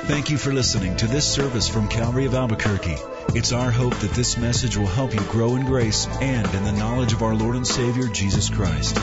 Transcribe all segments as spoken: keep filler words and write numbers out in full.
Thank you for listening to this service from Calvary of Albuquerque. It's our hope that this message will help you grow in grace and in the knowledge of our Lord and Savior, Jesus Christ.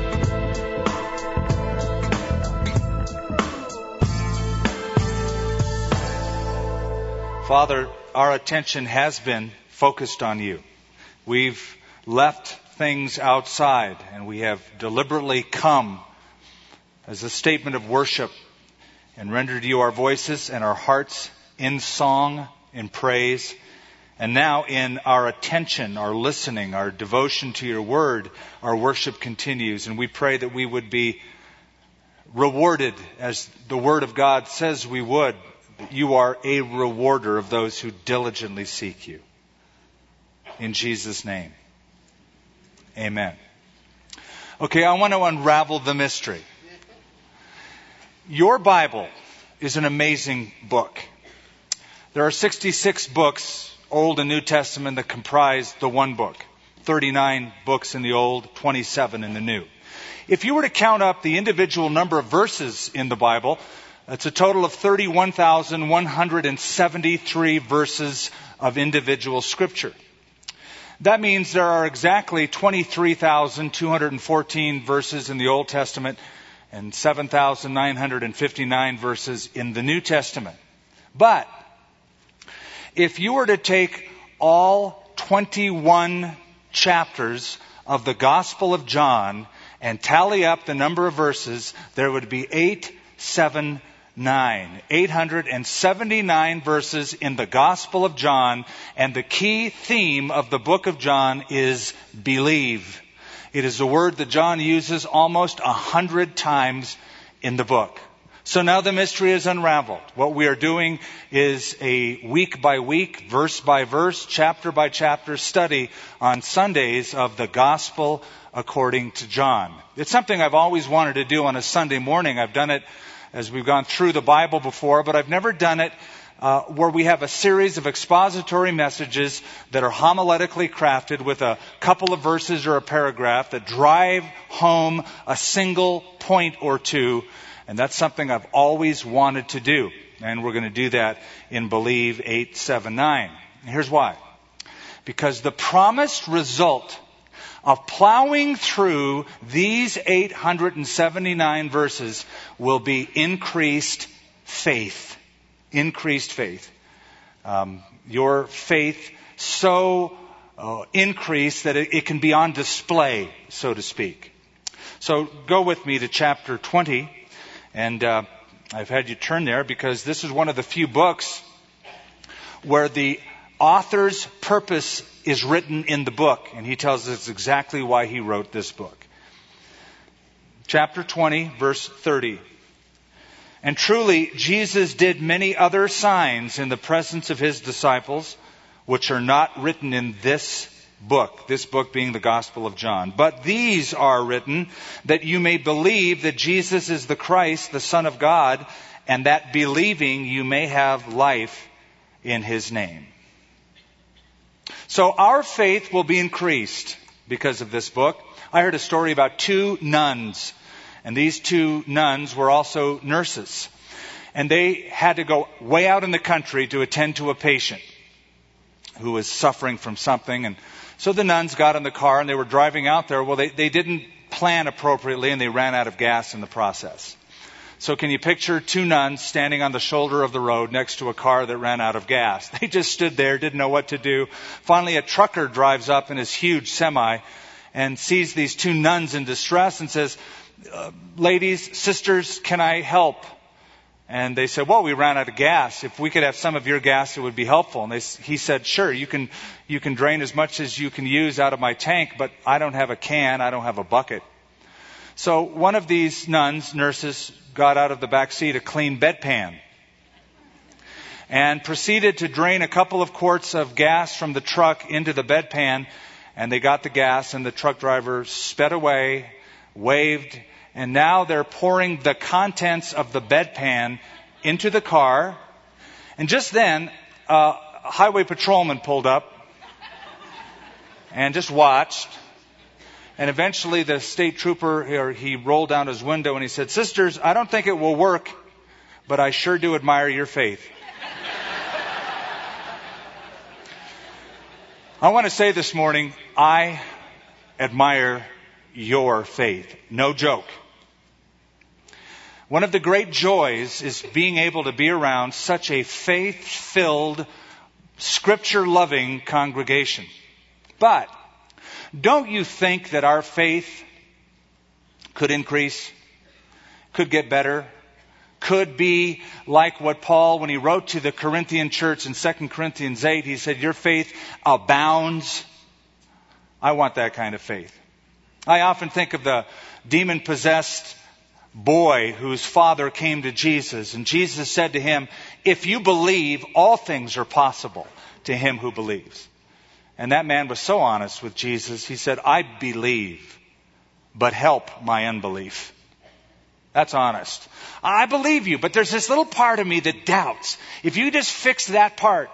Father, our attention has been focused on you. We've left things outside, and we have deliberately come as a statement of worship and rendered you our voices and our hearts in song, in praise. And now in our attention, our listening, our devotion to your word, our worship continues. And we pray that we would be rewarded as the word of God says we would. That you are a rewarder of those who diligently seek you. In Jesus' name. Amen. Okay, I want to unravel the mystery. Your Bible is an amazing book. There are sixty-six books, Old and New Testament, that comprise the one book. thirty-nine books in the Old, twenty-seven in the New. If you were to count up the individual number of verses in the Bible, it's a total of thirty-one thousand one hundred seventy-three verses of individual Scripture. That means there are exactly twenty-three thousand two hundred fourteen verses in the Old Testament and seven thousand nine hundred fifty-nine verses in the New Testament. But if you were to take all twenty-one chapters of the Gospel of John and tally up the number of verses, there would be eight seven nine. eight hundred seventy-nine verses in the Gospel of John, and the key theme of the book of John is believe. It is a word that John uses almost a hundred times in the book. So now the mystery is unraveled. What we are doing is a week by week, verse by verse, chapter by chapter study on Sundays of the Gospel according to John. It's something I've always wanted to do on a Sunday morning. I've done it as we've gone through the Bible before, but I've never done it Uh, where we have a series of expository messages that are homiletically crafted with a couple of verses or a paragraph that drive home a single point or two. And that's something I've always wanted to do. And we're going to do that in Believe eight seven nine. And here's why. Because the promised result of plowing through these eight hundred seventy-nine verses will be increased faith. Increased faith. Um, your faith so uh, increased that it, it can be on display, so to speak. So go with me to chapter twenty. And uh, I've had you turn there because this is one of the few books where the author's purpose is written in the book. And he tells us exactly why he wrote this book. Chapter twenty, verse thirty. And truly, Jesus did many other signs in the presence of his disciples, which are not written in this book, this book being the Gospel of John. But these are written that you may believe that Jesus is the Christ, the Son of God, and that believing you may have life in his name. So our faith will be increased because of this book. I heard a story about two nuns. And these two nuns were also nurses. And they had to go way out in the country to attend to a patient who was suffering from something. And so the nuns got in the car and they were driving out there. Well, they, they didn't plan appropriately and they ran out of gas in the process. So can you picture two nuns standing on the shoulder of the road next to a car that ran out of gas? They just stood there, didn't know what to do. Finally, a trucker drives up in his huge semi and sees these two nuns in distress and says, Uh, ladies, sisters, can I help? And they said, well, we ran out of gas. If we could have some of your gas, it would be helpful. And they, he said, sure, you can, you can drain as much as you can use out of my tank, but I don't have a can, I don't have a bucket. So one of these nuns, nurses, got out of the back seat a clean bedpan and proceeded to drain a couple of quarts of gas from the truck into the bedpan. And they got the gas and the truck driver sped away, waved, and now they're pouring the contents of the bedpan into the car. And just then, uh, a highway patrolman pulled up and just watched. And eventually the state trooper, he rolled down his window and he said, sisters, I don't think it will work, but I sure do admire your faith. I want to say this morning, I admire your faith. No joke. One of the great joys is being able to be around such a faith-filled, Scripture-loving congregation. But don't you think that our faith could increase, could get better, could be like what Paul, when he wrote to the Corinthian church in Second Corinthians eight, he said, your faith abounds. I want that kind of faith. I often think of the demon-possessed boy whose father came to Jesus, and Jesus said to him, if you believe, all things are possible to him who believes. And that man was so honest with Jesus, he said, I believe, but help my unbelief. That's honest. I believe you, but there's this little part of me that doubts. If you just fix that part,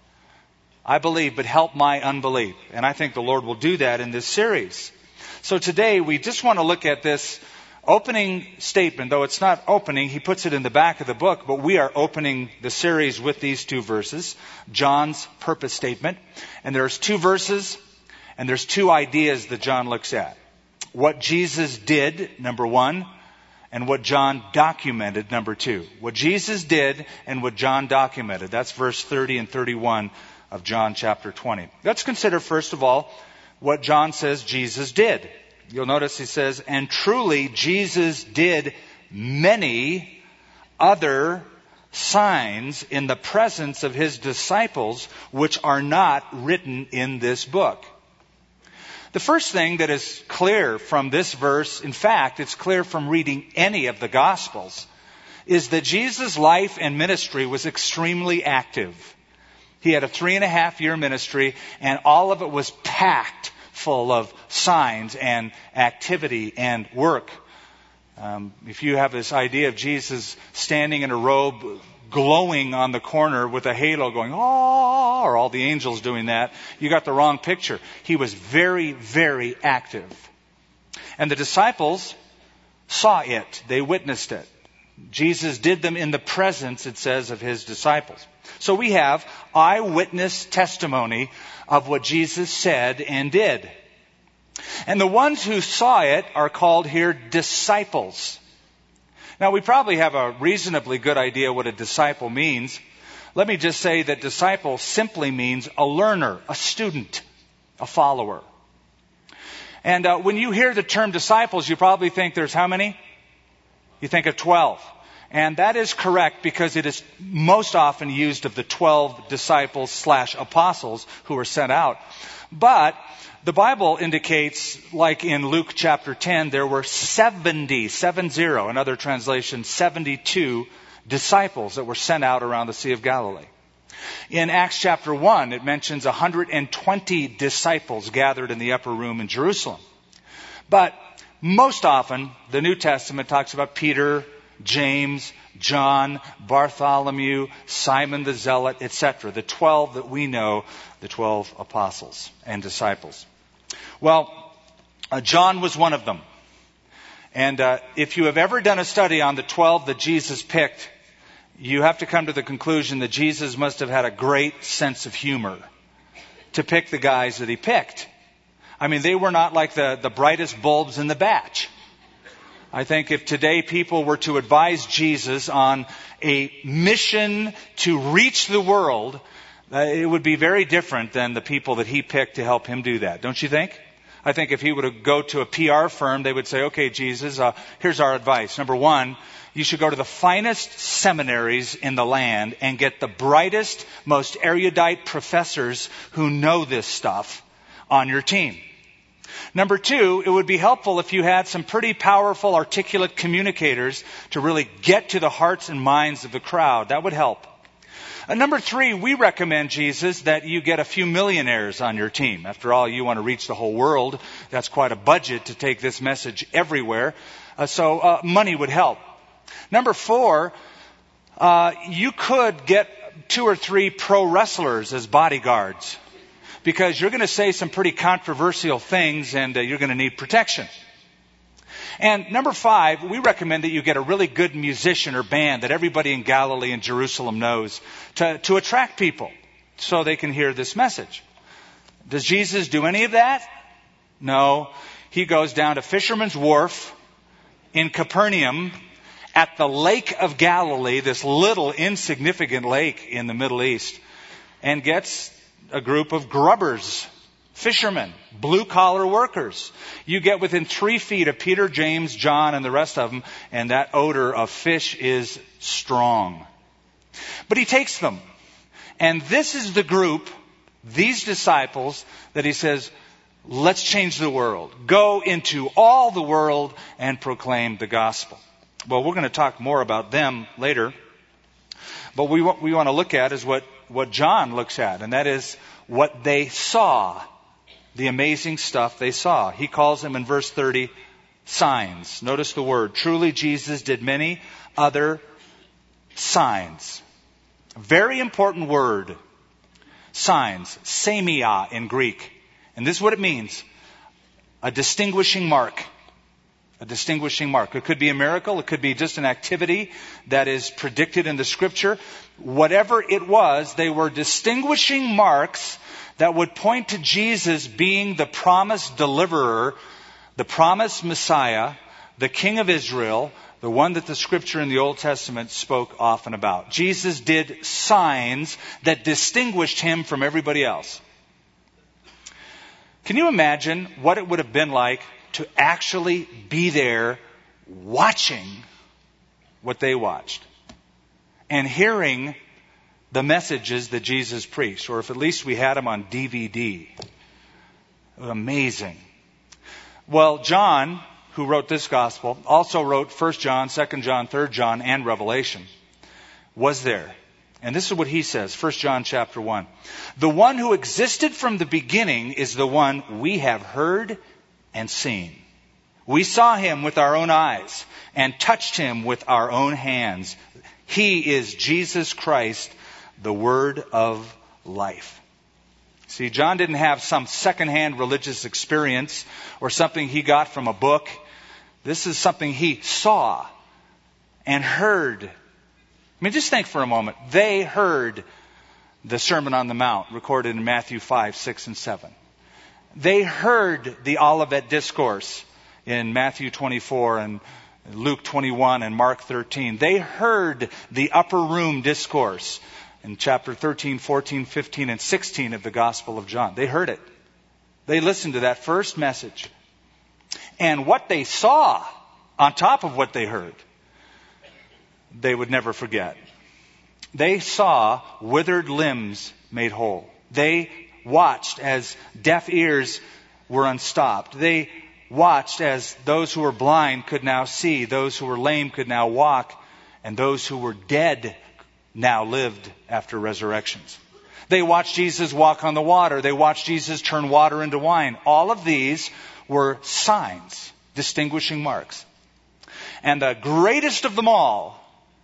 I believe, but help my unbelief. And I think the Lord will do that in this series. So today we just want to look at this opening statement, though it's not opening, he puts it in the back of the book, but we are opening the series with these two verses, John's purpose statement. And there's two verses, and there's two ideas that John looks at. What Jesus did, number one, and what John documented, number two. What Jesus did and what John documented. That's verse thirty and thirty-one of John chapter twenty. Let's consider, first of all, what John says Jesus did. You'll notice he says, and truly Jesus did many other signs in the presence of his disciples, which are not written in this book. The first thing that is clear from this verse, in fact, it's clear from reading any of the Gospels, is that Jesus' life and ministry was extremely active. He had a three and a half year ministry, and all of it was packed full of signs and activity and work. Um, if you have this idea of Jesus standing in a robe, glowing on the corner with a halo going, oh, or all the angels doing that, you got the wrong picture. He was very, very active. And the disciples saw it. They witnessed it. Jesus did them in the presence, it says, of his disciples. So we have eyewitness testimony of what Jesus said and did. And the ones who saw it are called here disciples. Now, we probably have a reasonably good idea what a disciple means. Let me just say that disciple simply means a learner, a student, a follower. And uh, when you hear the term disciples, you probably think there's how many? You think of twelve. And that is correct because it is most often used of the twelve disciples slash apostles who were sent out. But the Bible indicates, like in Luke chapter ten, there were seventy, seven zero, in other translations, seventy-two disciples that were sent out around the Sea of Galilee. In Acts chapter one, it mentions one hundred twenty disciples gathered in the upper room in Jerusalem. But most often, the New Testament talks about Peter, James, John, Bartholomew, Simon the Zealot, et cetera. The twelve that we know, the twelve apostles and disciples. Well, uh, John was one of them. And uh, if you have ever done a study on the twelve that Jesus picked, you have to come to the conclusion that Jesus must have had a great sense of humor to pick the guys that he picked. I mean, they were not like the, the brightest bulbs in the batch. I think if today people were to advise Jesus on a mission to reach the world, uh, it would be very different than the people that he picked to help him do that. Don't you think? I think if he were to go to a P R firm, they would say, okay, Jesus, uh, here's our advice. Number one, you should go to the finest seminaries in the land and get the brightest, most erudite professors who know this stuff on your team. Number two, it would be helpful if you had some pretty powerful, articulate communicators to really get to the hearts and minds of the crowd. That would help. And number three, we recommend, Jesus, that you get a few millionaires on your team. After all, you want to reach the whole world. That's quite a budget to take this message everywhere. Uh, so uh, money would help. Number four, uh, you could get two or three pro wrestlers as bodyguards, because you're going to say some pretty controversial things and uh, you're going to need protection. And number five, we recommend that you get a really good musician or band that everybody in Galilee and Jerusalem knows to, to attract people so they can hear this message. Does Jesus do any of that? No. He goes down to Fisherman's Wharf in Capernaum at the Lake of Galilee, this little insignificant lake in the Middle East, and gets a group of grubbers, fishermen, blue-collar workers. You get within three feet of Peter, James, John, and the rest of them, and that odor of fish is strong. But he takes them. And this is the group, these disciples, that he says, let's change the world. Go into all the world and proclaim the gospel. Well, we're going to talk more about them later. But we, what we want to look at is what, what John looks at, and that is what they saw, the amazing stuff they saw. He calls them in verse thirty, signs. Notice the word. Truly Jesus did many other signs. Very important word. Signs. Semia in Greek. And this is what it means. A distinguishing mark. A distinguishing mark. It could be a miracle. It could be just an activity that is predicted in the Scripture. Whatever it was, they were distinguishing marks that would point to Jesus being the promised deliverer, the promised Messiah, the King of Israel, the one that the Scripture in the Old Testament spoke often about. Jesus did signs that distinguished him from everybody else. Can you imagine what it would have been like to actually be there watching what they watched and hearing the messages that Jesus preached, or if at least we had them on D V D? It was amazing. Well, John, who wrote this gospel, also wrote First John, Second John, Third John, and Revelation, was there. And this is what he says, First John chapter one. The one who existed from the beginning is the one we have heard and seen. We saw him with our own eyes and touched him with our own hands. He is Jesus Christ, the Word of life. See, John didn't have some secondhand religious experience or something he got from a book. This is something he saw and heard. I mean, just think for a moment. They heard the Sermon on the Mount recorded in Matthew five, six, and seven. They heard the Olivet Discourse in Matthew twenty-four and Luke twenty-one and Mark thirteen. They heard the Upper Room Discourse in chapter thirteen, fourteen, fifteen, and sixteen of the Gospel of John. They heard it. They listened to that first message. And what they saw, on top of what they heard, they would never forget. They saw withered limbs made whole. They watched as deaf ears were unstopped. They watched as those who were blind could now see, those who were lame could now walk, and those who were dead now lived after resurrections. They watched Jesus walk on the water. They watched Jesus turn water into wine. All of these were signs, distinguishing marks. And the greatest of them all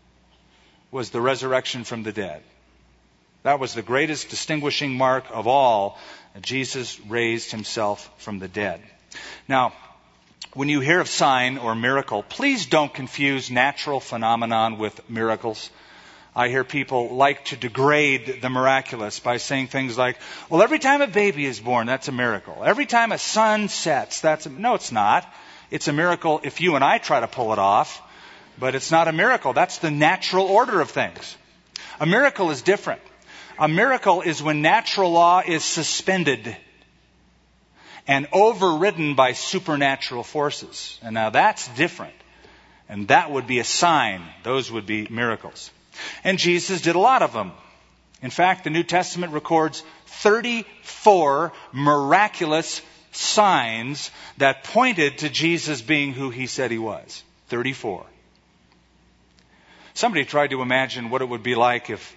was the resurrection from the dead. That was the greatest distinguishing mark of all. Jesus raised himself from the dead. Now, when you hear of sign or miracle, please don't confuse natural phenomenon with miracles. I hear people like to degrade the miraculous by saying things like, well, every time a baby is born, that's a miracle. Every time a sun sets, that's a... No, it's not. It's a miracle if you and I try to pull it off, but it's not a miracle. That's the natural order of things. A miracle is different. A miracle is when natural law is suspended and overridden by supernatural forces. And now that's different. And that would be a sign. Those would be miracles. And Jesus did a lot of them. In fact, the New Testament records thirty-four miraculous signs that pointed to Jesus being who he said he was. thirty-four. Somebody tried to imagine what it would be like if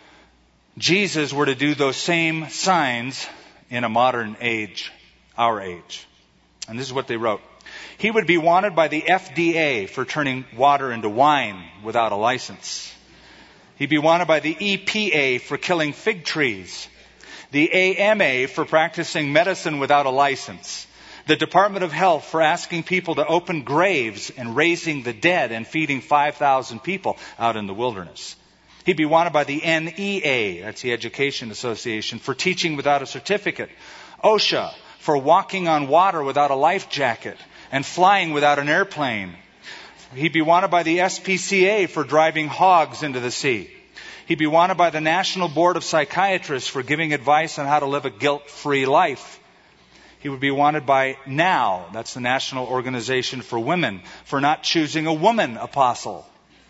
Jesus were to do those same signs in a modern age, our age. And this is what they wrote. He would be wanted by the F D A for turning water into wine without a license. He'd be wanted by the E P A for killing fig trees. The A M A for practicing medicine without a license. The Department of Health for asking people to open graves and raising the dead and feeding five thousand people out in the wilderness. He'd be wanted by the N E A, that's the Education Association, for teaching without a certificate. OSHA for walking on water without a life jacket and flying without an airplane. He'd be wanted by the S P C A for driving hogs into the sea. He'd be wanted by the National Board of Psychiatrists for giving advice on how to live a guilt-free life. He would be wanted by NOW, that's the National Organization for Women, for not choosing a woman apostle.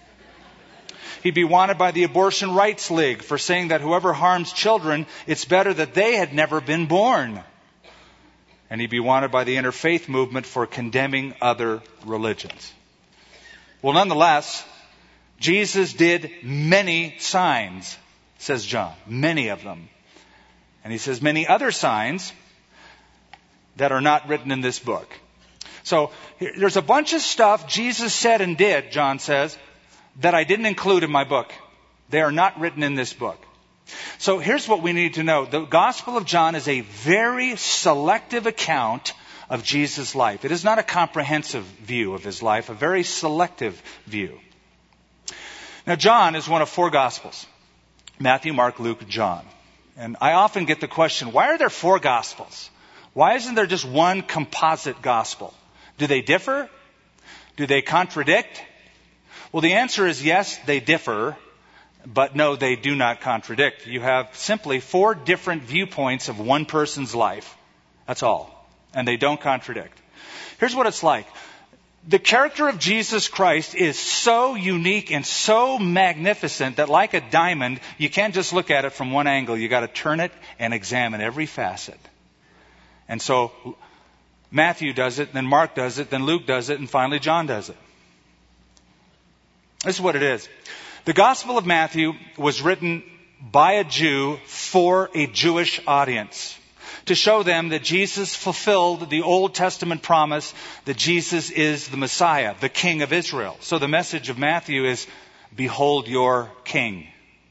He'd be wanted by the Abortion Rights League for saying that whoever harms children, it's better that they had never been born. And he'd be wanted by the Interfaith Movement for condemning other religions. Well, nonetheless, Jesus did many signs, says John, many of them. And he says many other signs that are not written in this book. So there's a bunch of stuff Jesus said and did, John says, that I didn't include in my book. They are not written in this book. So here's what we need to know. The Gospel of John is a very selective account of Jesus' life. It is not a comprehensive view of his life, a very selective view. Now, John is one of four Gospels. Matthew, Mark, Luke, John. And I often get the question, why are there four Gospels? Why isn't there just one composite Gospel? Do they differ? Do they contradict? Well, the answer is yes, they differ, but no, they do not contradict. You have simply four different viewpoints of one person's life. That's all. And they don't contradict. Here's what it's like. The character of Jesus Christ is so unique and so magnificent that like a diamond, you can't just look at it from one angle. You got to turn it and examine every facet. And so Matthew does it, then Mark does it, then Luke does it, and finally John does it. This is what it is. The Gospel of Matthew was written by a Jew for a Jewish audience to show them that Jesus fulfilled the Old Testament promise that Jesus is the Messiah, the King of Israel. So the message of Matthew is, behold your King.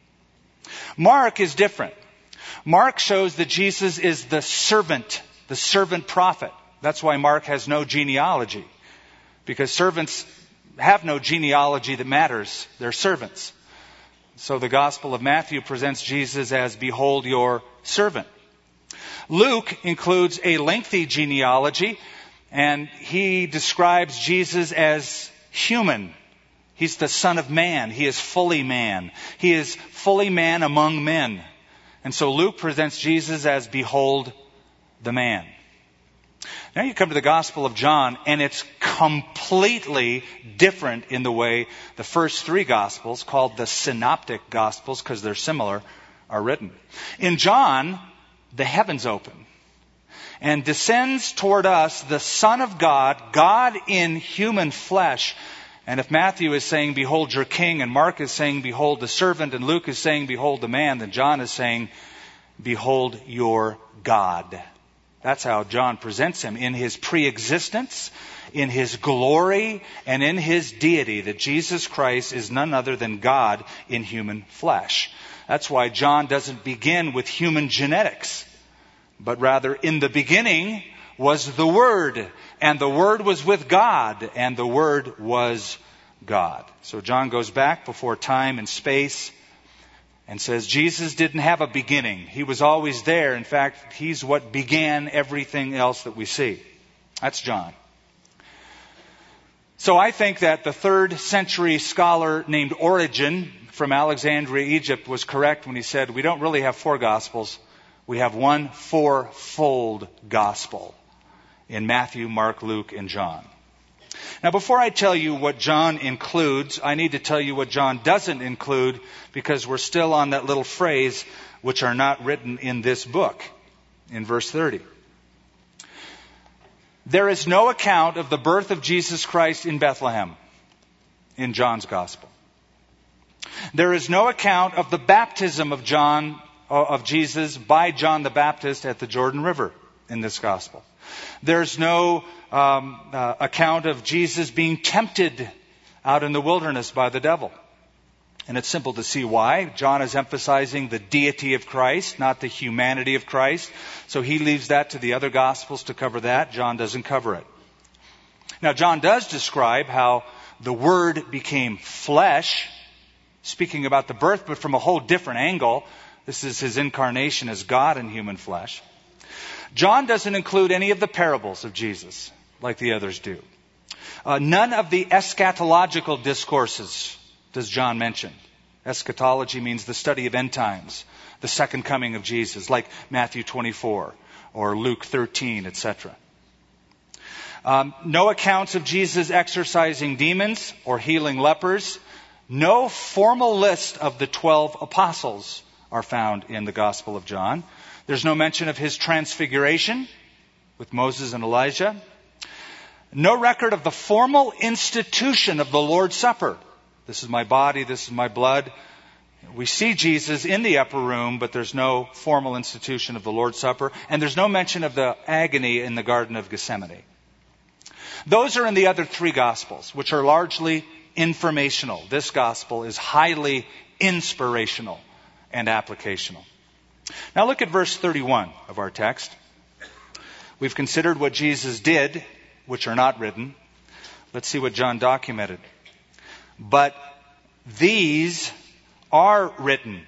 Mark is different. Mark shows that Jesus is the servant, the servant prophet. That's why Mark has no genealogy, because servants have no genealogy that matters. They're servants. So the Gospel of Matthew presents Jesus as, behold your servant. Luke includes a lengthy genealogy, and he describes Jesus as human. He's the Son of Man. He is fully man. He is fully man among men. And so Luke presents Jesus as, behold the man. Now you come to the Gospel of John, and it's completely different in the way the first three Gospels, called the Synoptic Gospels because they're similar, are written. In John, the heavens open, and descends toward us the Son of God, God in human flesh. And if Matthew is saying, behold your King, and Mark is saying, behold the servant, and Luke is saying, behold the man, then John is saying, behold your God. That's how John presents him in his pre-existence, in his glory, and in his deity, that Jesus Christ is none other than God in human flesh. That's why John doesn't begin with human genetics, but rather, in the beginning was the Word, and the Word was with God, and the Word was God. So John goes back before time and space and says Jesus didn't have a beginning. He was always there. In fact, he's what began everything else that we see. That's John. So I think that the third century scholar named Origen from Alexandria, Egypt, was correct when he said we don't really have four Gospels. We have one fourfold Gospel in Matthew, Mark, Luke, and John. Now, before I tell you what John includes, I need to tell you what John doesn't include, because we're still on that little phrase, which are not written in this book, in verse thirty. There is no account of the birth of Jesus Christ in Bethlehem in John's Gospel. There is no account of the baptism of John, of Jesus by John the Baptist at the Jordan River in this Gospel. There's no um, uh, account of Jesus being tempted out in the wilderness by the devil, And it's simple to see why. John is emphasizing the deity of Christ, not the humanity of Christ. So he leaves that to the other Gospels to cover that. John doesn't cover it. Now, John does describe how the Word became flesh, speaking about the birth, but from a whole different angle. This is his incarnation as God in human flesh. John doesn't include any of the parables of Jesus, like the others do. Uh, none of the eschatological discourses does John mention. Eschatology means the study of end times, the second coming of Jesus, like Matthew twenty-four or Luke thirteen, et cetera. Um, no accounts of Jesus exorcising demons or healing lepers. No formal list of the twelve apostles are found in the Gospel of John. There's no mention of his transfiguration with Moses and Elijah. No record of the formal institution of the Lord's Supper. This is my body, this is my blood. We see Jesus in the upper room, but there's no formal institution of the Lord's Supper. And there's no mention of the agony in the Garden of Gethsemane. Those are in the other three Gospels, which are largely informational. This Gospel is highly inspirational and applicational. Now look at verse thirty-one of our text. We've considered what Jesus did, which are not written. Let's see what John documented. But these are written.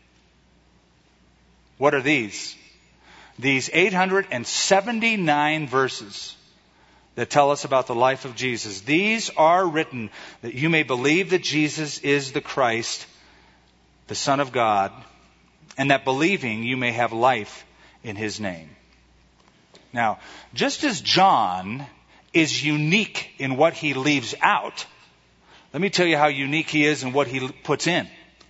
What are these? These eight hundred seventy-nine verses that tell us about the life of Jesus. These are written that you may believe that Jesus is the Christ, the Son of God, and that believing you may have life in His name. Now, just as John is unique in what he leaves out, let me tell you how unique he is in what he puts in.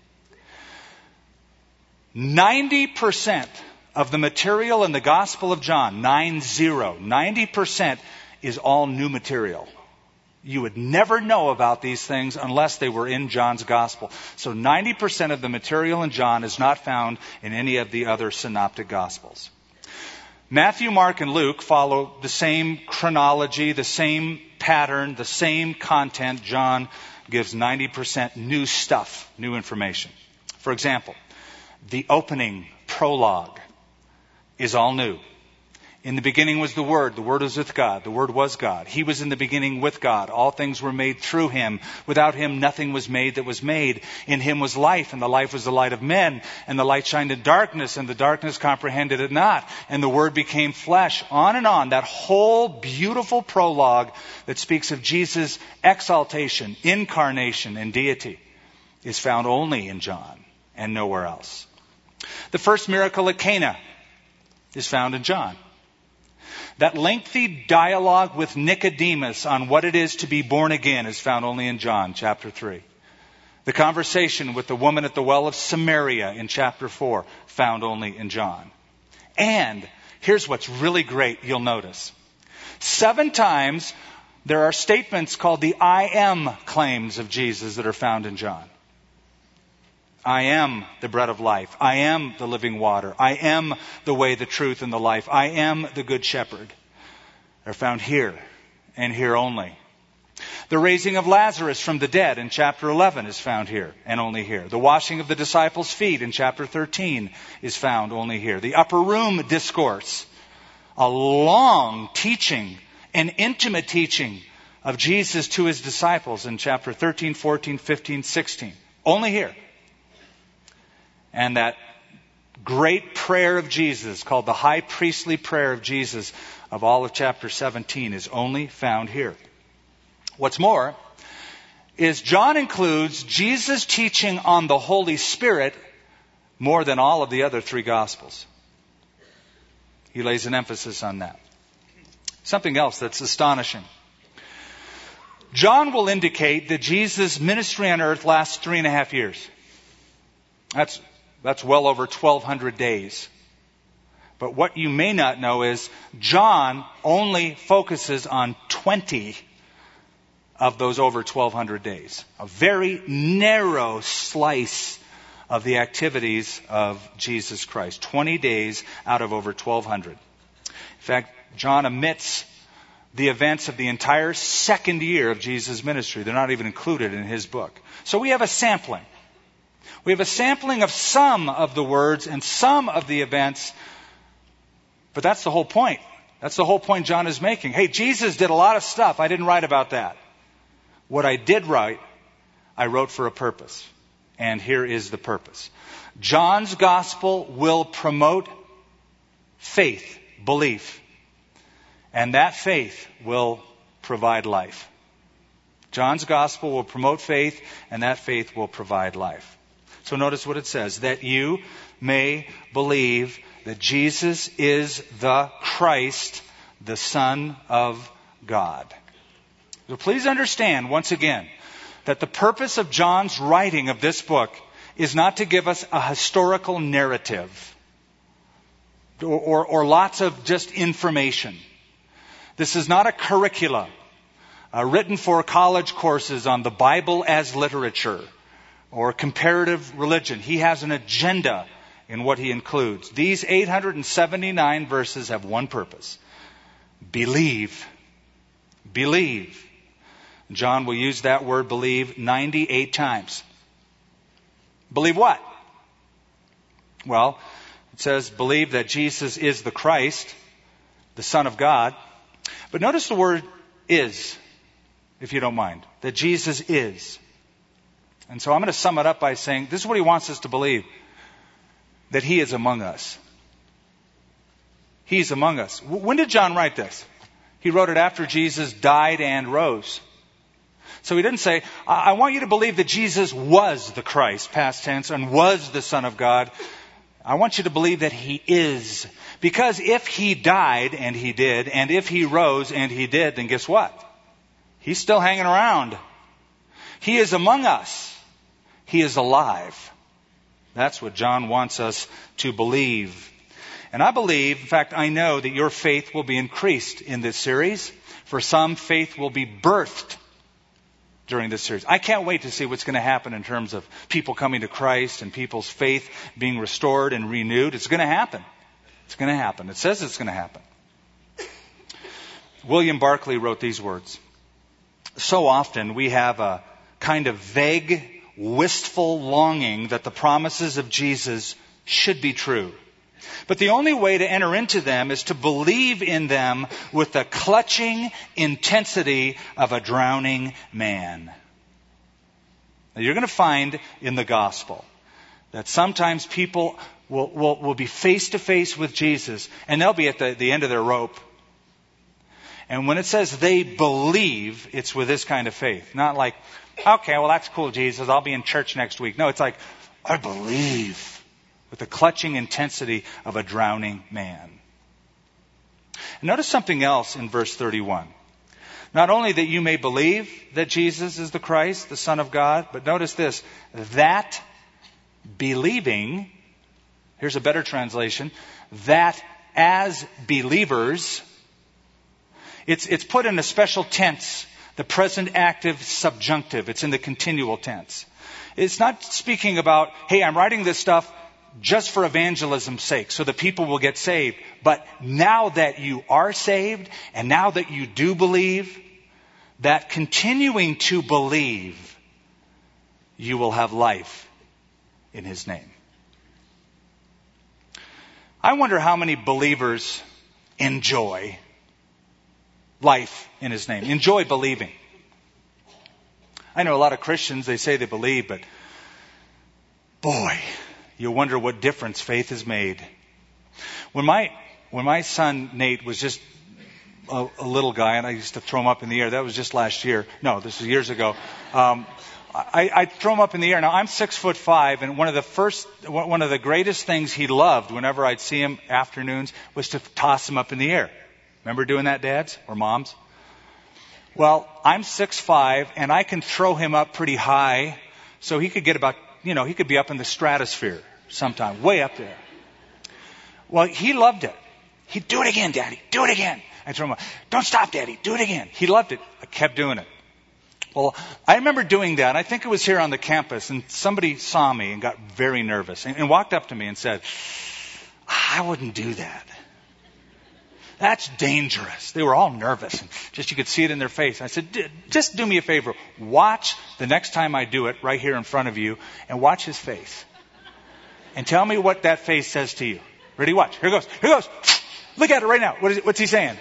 ninety percent of the material in the Gospel of John, nine zero, ninety percent is all new material. You would never know about these things unless they were in John's Gospel. So ninety percent of the material in John is not found in any of the other synoptic Gospels. Matthew, Mark, and Luke follow the same chronology, the same pattern, the same content. John gives ninety percent new stuff, new information. For example, the opening prologue is all new. In the beginning was the Word. The Word was with God. The Word was God. He was in the beginning with God. All things were made through Him. Without Him, nothing was made that was made. In Him was life, and the life was the light of men. And the light shined in darkness, and the darkness comprehended it not. And the Word became flesh. On and on. That whole beautiful prologue that speaks of Jesus' exaltation, incarnation, and deity is found only in John and nowhere else. The first miracle at Cana is found in John. That lengthy dialogue with Nicodemus on what it is to be born again is found only in John, chapter three. The conversation with the woman at the well of Samaria in chapter four, found only in John. And here's what's really great, you'll notice. Seven times there are statements called the I am claims of Jesus that are found in John. I am the bread of life. I am the living water. I am the way, the truth, and the life. I am the good shepherd. They're found here and here only. The raising of Lazarus from the dead in chapter eleven is found here and only here. The washing of the disciples' feet in chapter thirteen is found only here. The upper room discourse, a long teaching, an intimate teaching of Jesus to His disciples in chapter thirteen, fourteen, fifteen, sixteen. Only here. And that great prayer of Jesus, called the high priestly prayer of Jesus of all of chapter seventeen, is only found here. What's more is John includes Jesus' teaching on the Holy Spirit more than all of the other three Gospels. He lays an emphasis on that. Something else that's astonishing. John will indicate that Jesus' ministry on earth lasts three and a half years. That's That's well over twelve hundred days. But what you may not know is John only focuses on twenty of those over twelve hundred days. A very narrow slice of the activities of Jesus Christ. twenty days out of over twelve hundred. In fact, John omits the events of the entire second year of Jesus' ministry. They're not even included in his book. So we have a sampling. We have a sampling of some of the words and some of the events, but that's the whole point. That's the whole point John is making. Hey, Jesus did a lot of stuff. I didn't write about that. What I did write, I wrote for a purpose. And here is the purpose. John's gospel will promote faith, belief. And that faith will provide life. John's gospel will promote faith, and that faith will provide life. So notice what it says, that you may believe that Jesus is the Christ, the Son of God. So please understand, once again, that the purpose of John's writing of this book is not to give us a historical narrative or, or, or lots of just information. This is not a curricula uh, written for college courses on the Bible as literature or comparative religion. He has an agenda in what he includes. These eight hundred seventy-nine verses have one purpose. Believe. Believe. John will use that word believe ninety-eight times. Believe what? Well, it says believe that Jesus is the Christ, the Son of God. But notice the word is, if you don't mind. That Jesus is. And so I'm going to sum it up by saying this is what he wants us to believe. That he is among us. He's among us. When did John write this? He wrote it after Jesus died and rose. So he didn't say, I want you to believe that Jesus was the Christ, past tense, and was the Son of God. I want you to believe that he is. Because if he died, and he did, and if he rose, and he did, then guess what? He's still hanging around. He is among us. He is alive. That's what John wants us to believe. And I believe, in fact, I know that your faith will be increased in this series. For some, faith will be birthed during this series. I can't wait to see what's going to happen in terms of people coming to Christ and people's faith being restored and renewed. It's going to happen. It's going to happen. It says it's going to happen. William Barclay wrote these words. So often we have a kind of vague, wistful longing that the promises of Jesus should be true. But the only way to enter into them is to believe in them with the clutching intensity of a drowning man. Now you're going to find in the gospel that sometimes people will, will, will be face to face with Jesus and they'll be at the, the end of their rope. And when it says they believe, it's with this kind of faith. Not like, okay, well that's cool, Jesus, I'll be in church next week. No, it's like, I believe. With the clutching intensity of a drowning man. And notice something else in verse thirty-one. Not only that you may believe that Jesus is the Christ, the Son of God, but notice this, that believing, here's a better translation, that as believers, it's, it's put in a special tense, the present active subjunctive. It's in the continual tense. It's not speaking about, hey, I'm writing this stuff just for evangelism's sake, so that people will get saved. But now that you are saved, and now that you do believe, that continuing to believe, you will have life in his name. I wonder how many believers enjoy life in his name, enjoy believing. I know a lot of Christians, they say they believe, but boy, you wonder what difference faith has made. When my when my son Nate was just a, a little guy, and I used to throw him up in the air. That was just last year. No, this was years ago. Um, I, I'd throw him up in the air. Now I'm six foot five, and one of the first, one of the greatest things he loved, whenever I'd see him afternoons, was to toss him up in the air. Remember doing that, dads or moms? Well, I'm six five, and I can throw him up pretty high, so he could get about. You know, he could be up in the stratosphere sometime, way up there. Well, he loved it. He'd do it again, Daddy. Do it again. I told him, don't stop, Daddy. Do it again. He loved it. I kept doing it. Well, I remember doing that. I think it was here on the campus, and somebody saw me and got very nervous and, and walked up to me and said, I wouldn't do that. That's dangerous. They were all nervous. And just you could see it in their face. I said, just do me a favor. Watch the next time I do it right here in front of you and watch his face. And tell me what that face says to you. Ready? Watch. Here goes. Here goes. Look at it right now. What is it? What's he saying?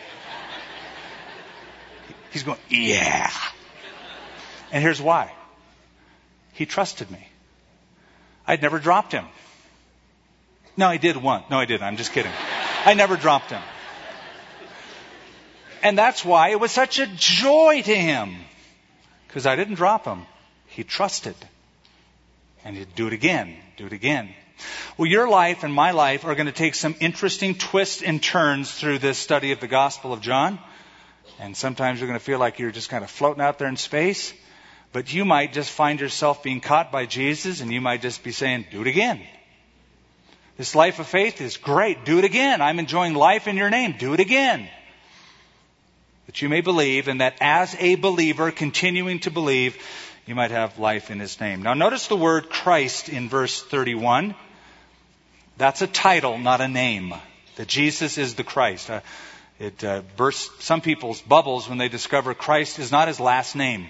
He's going, yeah. And here's why. He trusted me. I'd never dropped him. No, I did one. No, I didn't. I'm just kidding. I never dropped him. And that's why it was such a joy to him. Because I didn't drop him. He trusted. And he'd do it again. Do it again. Well, your life and my life are going to take some interesting twists and turns through this study of the Gospel of John. And sometimes you're going to feel like you're just kind of floating out there in space. But you might just find yourself being caught by Jesus, and you might just be saying, do it again. This life of faith is great. Do it again. I'm enjoying life in your name. Do it again. That you may believe, and that as a believer, continuing to believe, you might have life in his name. Now notice the word Christ in verse thirty-one. That's a title, not a name. That Jesus is the Christ. Uh, it uh, bursts some people's bubbles when they discover Christ is not his last name.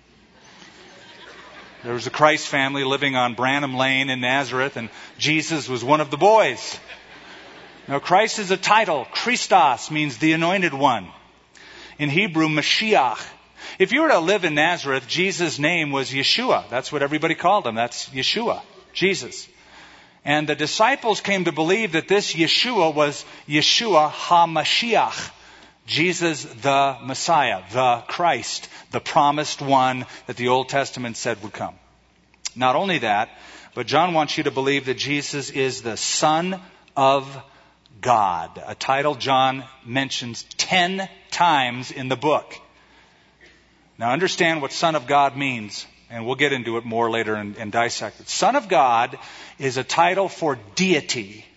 There was a Christ family living on Branham Lane in Nazareth, and Jesus was one of the boys. Now, Christ is a title. Christos means the anointed one. In Hebrew, Mashiach. If you were to live in Nazareth, Jesus' name was Yeshua. That's what everybody called him. That's Yeshua, Jesus. And the disciples came to believe that this Yeshua was Yeshua HaMashiach, Jesus the Messiah, the Christ, the promised one that the Old Testament said would come. Not only that, but John wants you to believe that Jesus is the Son of God, a title John mentions ten times in the book. Now understand what Son of God means, and we'll get into it more later and, and dissect it. Son of God is a title for deity.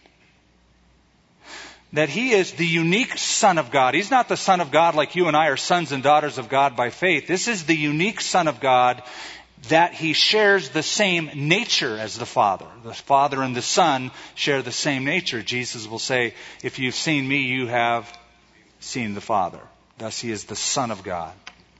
That he is the unique Son of God. He's not the Son of God like you and I are sons and daughters of God by faith. This is the unique Son of God, that he shares the same nature as the Father. The Father and the Son share the same nature. Jesus will say, if you've seen me, you have seen the Father. Thus he is the Son of God.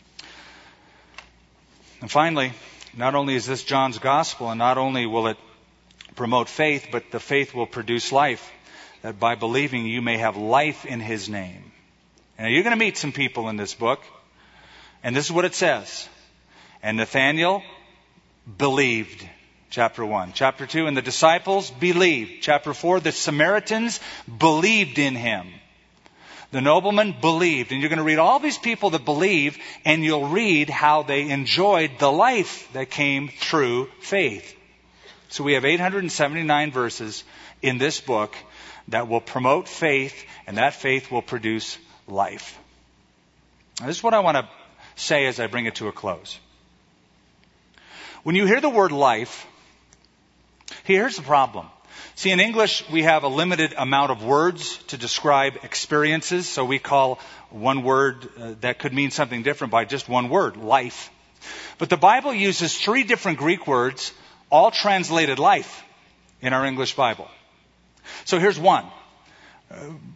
And finally, not only is this John's gospel, and not only will it promote faith, but the faith will produce life. That by believing you may have life in his name. Now you're going to meet some people in this book. And this is what it says. And Nathanael believed. Chapter one. Chapter two. And the disciples believed. Chapter four. The Samaritans believed in him. The nobleman believed. And you're going to read all these people that believe, and you'll read how they enjoyed the life that came through faith. So we have eight hundred seventy-nine verses in this book that will promote faith, and that faith will produce life. Now, this is what I want to say as I bring it to a close. When you hear the word life, here's the problem. See, in English, we have a limited amount of words to describe experiences, so we call one word uh, that could mean something different by just one word, life. But the Bible uses three different Greek words, all translated life, in our English Bible. So here's one. Uh,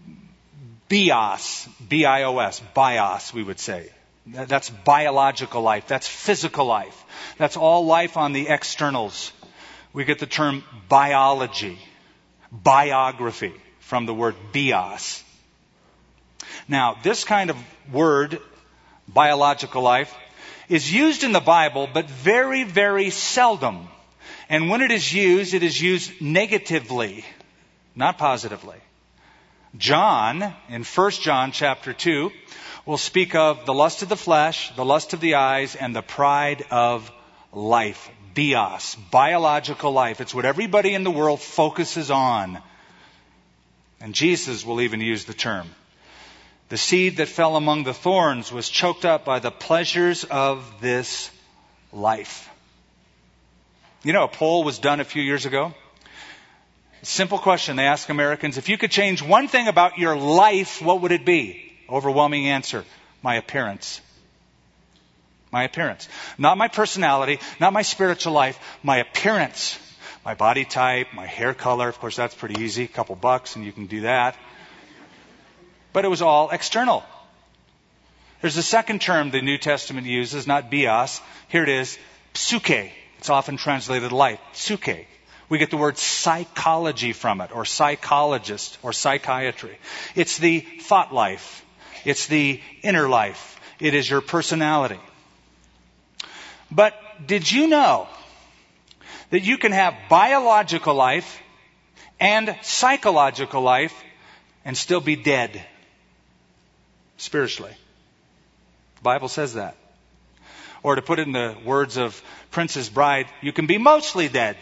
bios, B I O S, bios, we would say. That's biological life. That's physical life. That's all life on the externals. We get the term biology, biography, from the word bios. Now, this kind of word, biological life, is used in the Bible, but very, very seldom. And when it is used, it is used negatively. Not positively. John, in First John chapter two, will speak of the lust of the flesh, the lust of the eyes, and the pride of life. Bios, biological life. It's what everybody in the world focuses on. And Jesus will even use the term. The seed that fell among the thorns was choked up by the pleasures of this life. You know, a poll was done a few years ago. Simple question they ask Americans. If you could change one thing about your life, what would it be? Overwhelming answer. My appearance. My appearance. Not my personality, not my spiritual life, my appearance. My body type, my hair color. Of course, that's pretty easy. A couple bucks and you can do that. but it was all external. There's a second term the New Testament uses, not bios. Here it is, psyche. It's often translated life, psyche. We get the word psychology from it, or psychologist, or psychiatry. It's the thought life. It's the inner life. It is your personality. But did you know that you can have biological life and psychological life and still be dead spiritually? The Bible says that. Or to put it in the words of Princess Bride, you can be mostly dead.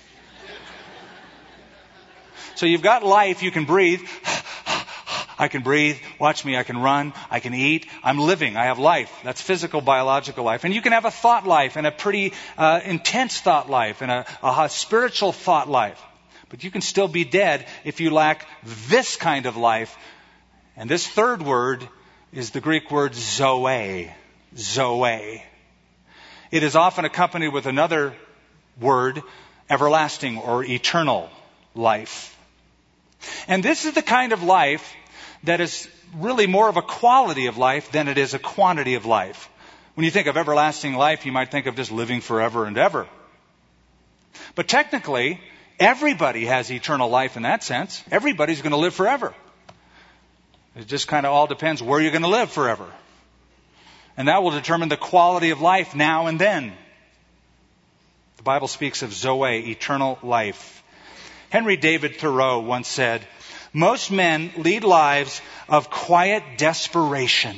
So you've got life, you can breathe. I can breathe. Watch me, I can run. I can eat. I'm living. I have life. That's physical, biological life. And you can have a thought life and a pretty uh, intense thought life and a, a spiritual thought life. But you can still be dead if you lack this kind of life. And this third word is the Greek word zoe. Zoe. It is often accompanied with another word, everlasting or eternal life. And this is the kind of life that is really more of a quality of life than it is a quantity of life. When you think of everlasting life, you might think of just living forever and ever. But technically, everybody has eternal life in that sense. Everybody's going to live forever. It just kind of all depends where you're going to live forever. And that will determine the quality of life now and then. The Bible speaks of Zoe, eternal life. Henry David Thoreau once said, most men lead lives of quiet desperation.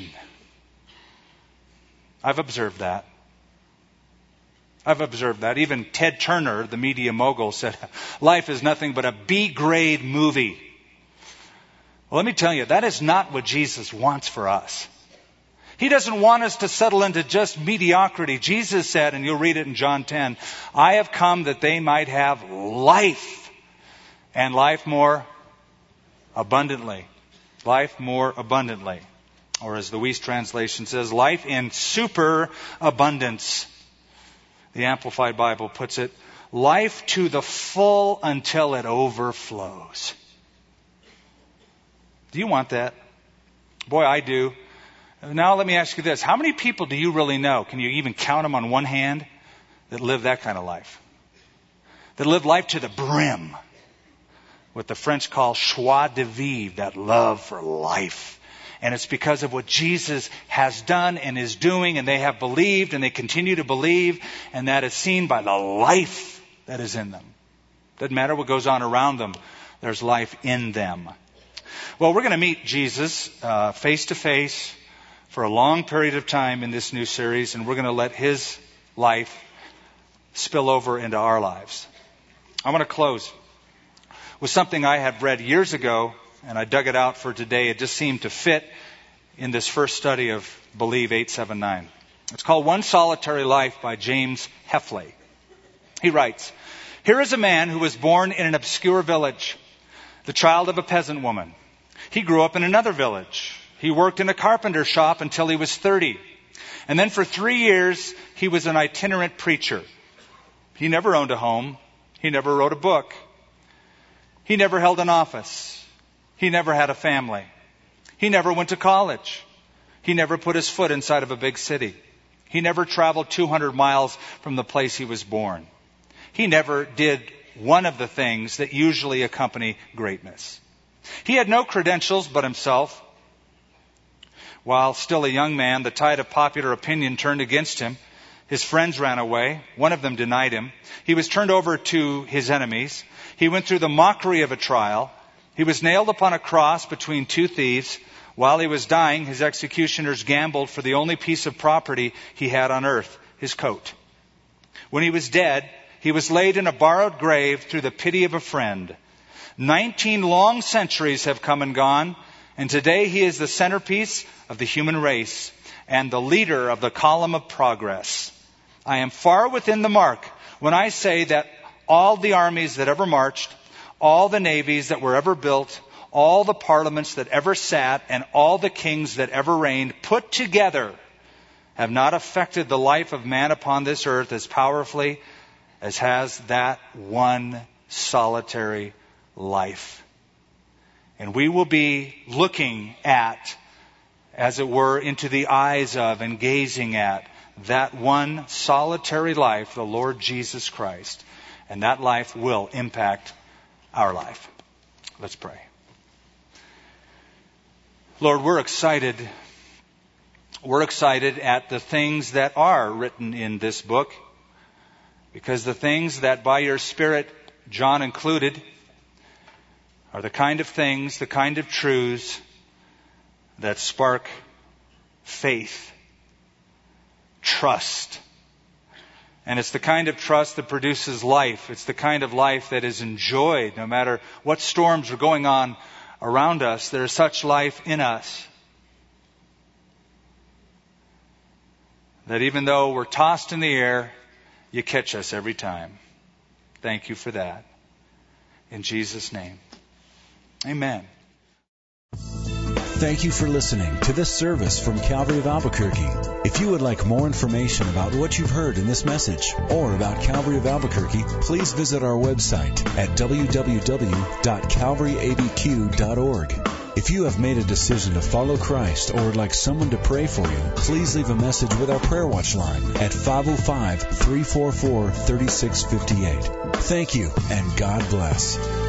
I've observed that. I've observed that. Even Ted Turner, the media mogul, said, life is nothing but a B-grade movie. Well, let me tell you, that is not what Jesus wants for us. He doesn't want us to settle into just mediocrity. Jesus said, and you'll read it in John ten, I have come that they might have life, and life more abundantly. Life more abundantly. Or as the Weiss translation says, life in super abundance. The Amplified Bible puts it, life to the full until it overflows. Do you want that? Boy, I do. Now let me ask you this. How many people do you really know? Can you even count them on one hand that live that kind of life? That live life to the brim. What the French call joie de vivre, that love for life. And it's because of what Jesus has done and is doing, and they have believed and they continue to believe, and that is seen by the life that is in them. Doesn't matter what goes on around them, there's life in them. Well, we're going to meet Jesus uh, face to face for a long period of time in this new series, and we're going to let His life spill over into our lives. I want to close with something I had read years ago, and I dug it out for today. It just seemed to fit in this first study of Believe eight seven nine. It's called One Solitary Life by James Heffley. He writes, here is a man who was born in an obscure village, the child of a peasant woman. He grew up in another village. He worked in a carpenter shop until he was thirty. And then for three years, he was an itinerant preacher. He never owned a home. He never wrote a book. He never held an office. He never had a family. He never went to college. He never put his foot inside of a big city. He never traveled two hundred miles from the place he was born. He never did one of the things that usually accompany greatness. He had no credentials but himself. While still a young man, the tide of popular opinion turned against him. His friends ran away. One of them denied him. He was turned over to his enemies. He went through the mockery of a trial. He was nailed upon a cross between two thieves. While he was dying, his executioners gambled for the only piece of property he had on earth, his coat. When he was dead, he was laid in a borrowed grave through the pity of a friend. Nineteen long centuries have come and gone, and today he is the centerpiece of the human race and the leader of the column of progress. I am far within the mark when I say that all the armies that ever marched, all the navies that were ever built, all the parliaments that ever sat, and all the kings that ever reigned, put together, have not affected the life of man upon this earth as powerfully as has that one solitary life. And we will be looking at, as it were, into the eyes of and gazing at that one solitary life, the Lord Jesus Christ. And that life will impact our life. Let's pray. Lord, we're excited. We're excited at the things that are written in this book, because the things that by your Spirit, John included, are the kind of things, the kind of truths that spark faith, trust. And it's the kind of trust that produces life. It's the kind of life that is enjoyed no matter what storms are going on around us. There is such life in us that even though we're tossed in the air, you catch us every time. Thank you for that. In Jesus' name. Amen. Thank you for listening to this service from Calvary of Albuquerque. If you would like more information about what you've heard in this message or about Calvary of Albuquerque, please visit our website at w w w dot calvary a b q dot org. If you have made a decision to follow Christ or would like someone to pray for you, please leave a message with our Prayer Watch line at five oh five, three four four, three six five eight. Thank you, and God bless.